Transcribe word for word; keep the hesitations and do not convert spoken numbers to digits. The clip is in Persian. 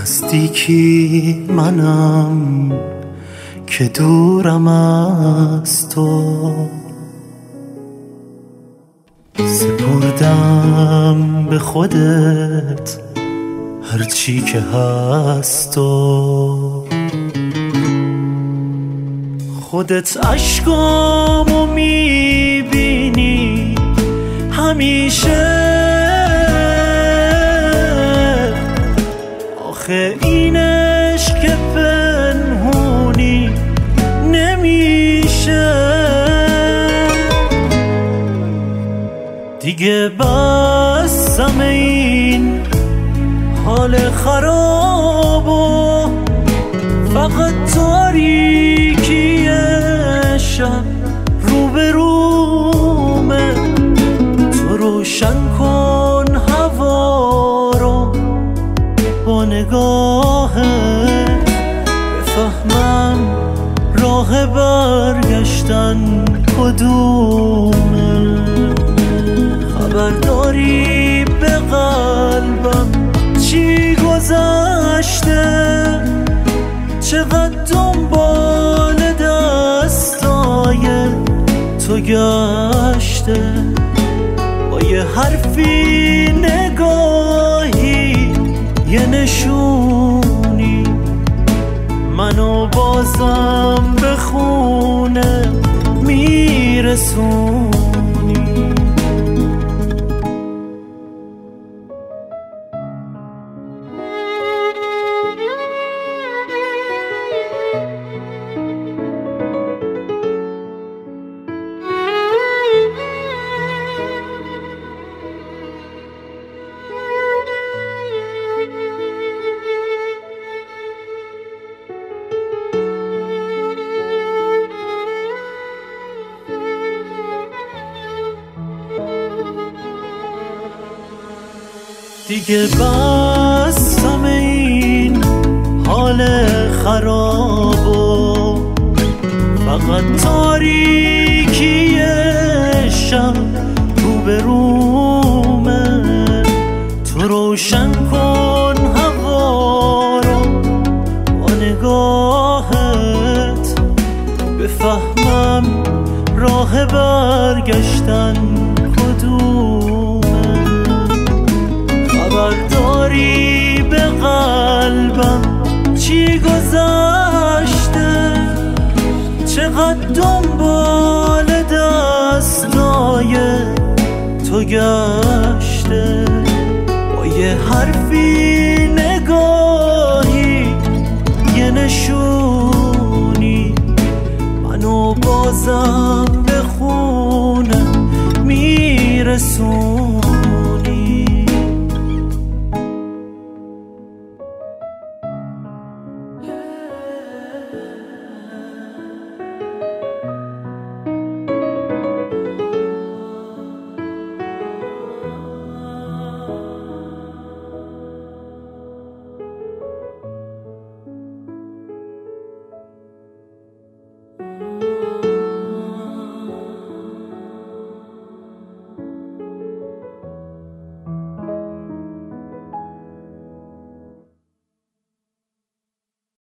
نزدیکی منم که دورم از تو، سپردم به خودت هرچی که هست و خودت عشقامو میبینی همیشه. آخه این عشق که پنهونی نمیشه، دیگه بسم این حال خرابو، فقط تاریکی شب روبرومه. تو روشن کن هوا رو با نگاهت، بفهمم راه برگشتن کدومه. خبرداری به قلبم چی گذشته، چقدر دنبال دستای تو گشته. با یه حرفی، نگاهی، یه نشونی منو بازم به خونه میرسونی. دیگه بسم این حال خرابو، فقط تاریکی شب روبرومه. تو روشن کن هوا رو با نگاهت، بفهمم راه برگشتن کدومه. خبرداری به قلبم چی گذشته، چقدر دنبال دستای تو گشته. با یه حرفی، نگاهی، یه نشونی منو بازم به خونه میرسون.